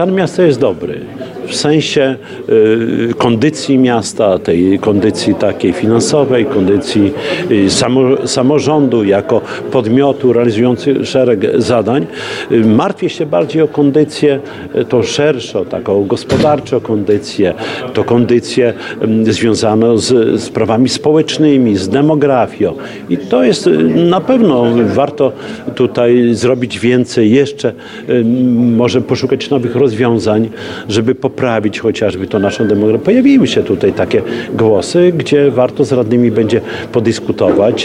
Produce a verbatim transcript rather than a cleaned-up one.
Stan miasta jest dobry. W sensie y, kondycji miasta, tej kondycji takiej finansowej, kondycji y, samo, samorządu jako podmiotu realizujący szereg zadań. Y, martwię się bardziej o kondycję y, tą szerszą, taką gospodarczą kondycję, to kondycję y, związaną z, z sprawami społecznymi, z demografią. I to jest y, na pewno warto tutaj zrobić więcej, jeszcze y, może poszukać nowych rozwiązań, żeby poprawić chociażby to naszą demografię. Pojawiły się tutaj takie głosy, gdzie warto z radnymi będzie podyskutować.